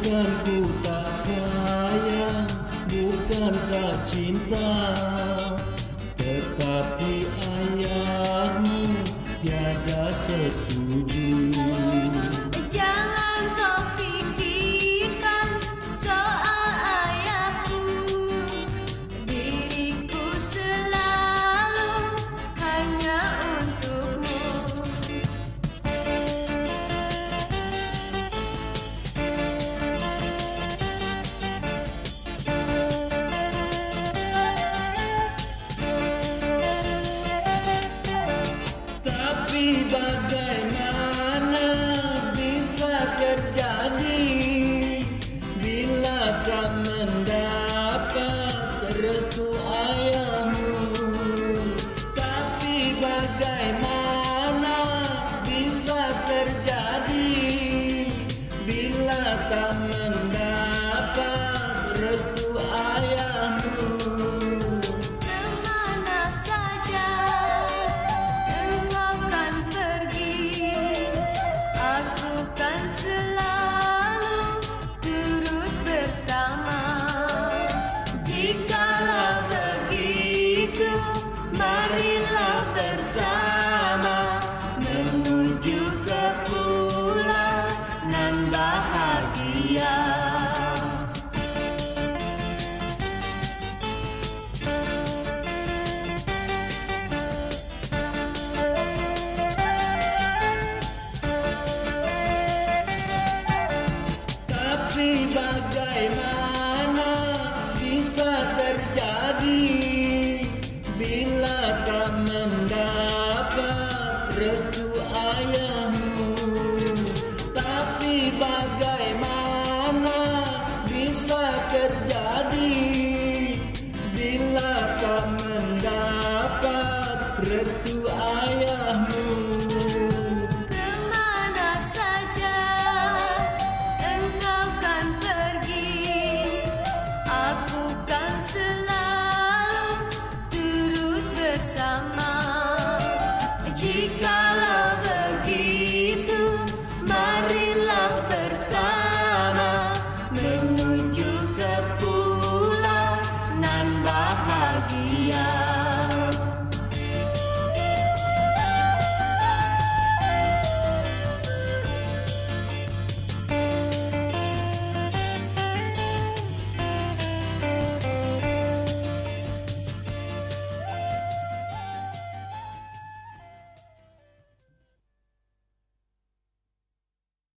Bukan ku tak sayang, bukan tak cinta, tetapi ayahmu tiada setuju. Jangan kau fikirkan soal ayahku, diriku selalu hanya untukmu. Tapi bagaimana bisa terjadi bila tak mendapat restu ayahmu? Tapi bagaimana bisa terjadi bila tak mendapat restu ayahmu? Kemana saja engkau kan pergi, aku kan selalu turut bersama. Jikalau begitu, marilah bersama menuju ke pulau nan bahagia. Tapi bagaimana bisa terjadi bila tak mendapat restu ayahmu? Tapi bagaimana bisa terjadi